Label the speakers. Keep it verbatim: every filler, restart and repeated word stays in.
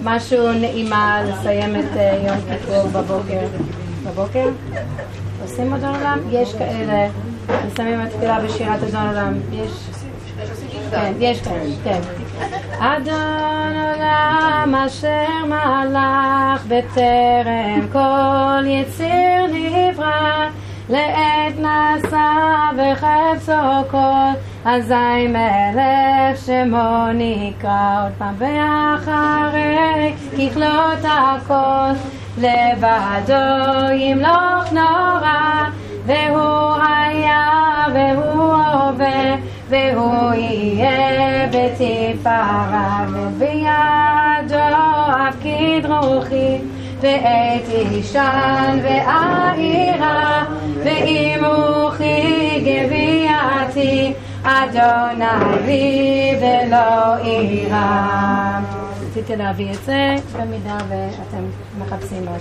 Speaker 1: משהו נעימה לסיים את uh, יום כיפור בבוקר. בבוקר? עושים אדון עולם? יש כאלה. מסיימים את התפילה בשירת אדון עולם. יש... כן, יש כאלה, כן. אדון עולם אשר מלך בטרם כל יציר נברא, לעת נשא וחפצו כל, אזי מלך שמו נקרא. עוד פעם ואחרי ככלות הכל, לבדו ימלוך נורא, והוא היה והוא הווה והוא יהיה בתפארה, ובידו הפקיד רוחי ועת אישן ואירה, ואם רוחי גביעתי, אדוני לי ולא אירה. רציתי להביא את זה במידה ואתם מחפשים משהו.